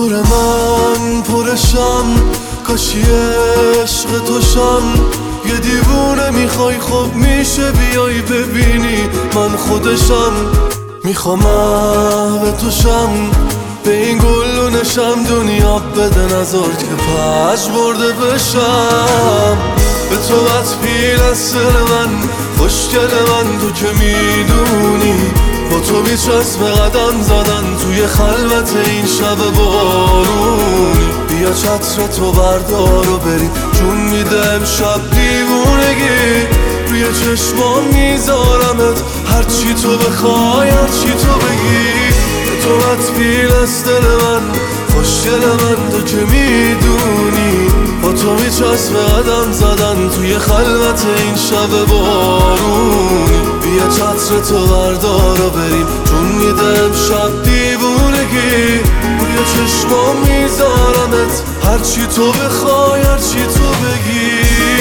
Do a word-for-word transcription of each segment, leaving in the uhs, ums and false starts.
موتور من پرشم، کاشی عشق توشم. یه دیوونه میخوای خب میشه بیای ببینی من خودشم. میخوام به توشم، به این گلونشم دنیا بده نذار که پش برده بشم. به تو بط پیل از سر من، خوشگل من تو که میدونی. با تو بیچسب قدم زدن توی خلوت این شب بارونی. بیا چتر تو بردار و بریم چون میده امشب دیوونگی. روی چشمام میذارمت هرچی تو بخوای هرچی تو بگی. به تو بط پیل از دل من، خوشگل من تو که میدونی. با تو میچسب قدم زدن توی خلوت این شب بارونی. بیا چتر تو بردار و بریم چون میده امشب دیوونگی. روی چشمام میذارمت هرچی تو بخوای هرچی تو بگی.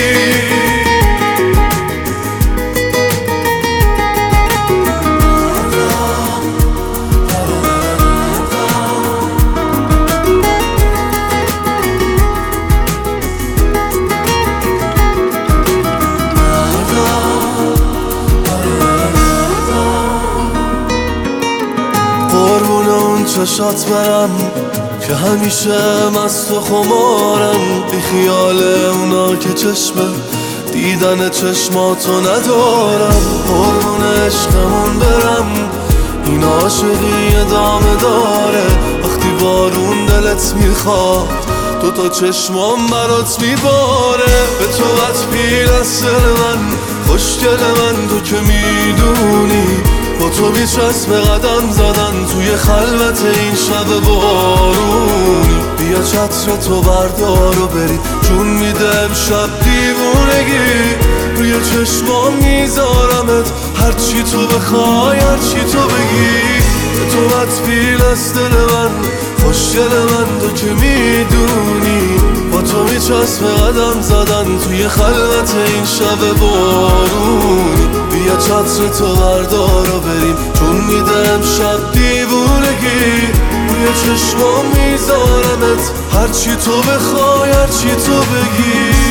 چشات برم که همیشه مست و خمارم. بی خیال اونا که چشم دیدن چشماتو ندارم. قربون عشقمون برم، این عاشقی ادامه داره. وقتی بارون دلت میخواد تو تا چشمام برات میباره. به تو بط پیل از سر من، خوشگل من تو که میدونی. با تو بیچسب قدم زدن توی خلوت این شب بارونی. بیا چتر تو بردار و بریم چون میده امشب دیوونگی. روی چشمام میذارمت هرچی تو بخوای هرچی تو بگی. به تو بط پیل از دل من، خوشگل من تو که میدونی. با تو میچسب قدم زدن توی خلوت این شب بارونی. بیا چتر تو بردار و بریم چون میده امشب دیوونگی. روی چشمام میذارمت هرچی تو بخوای هرچی تو بگی.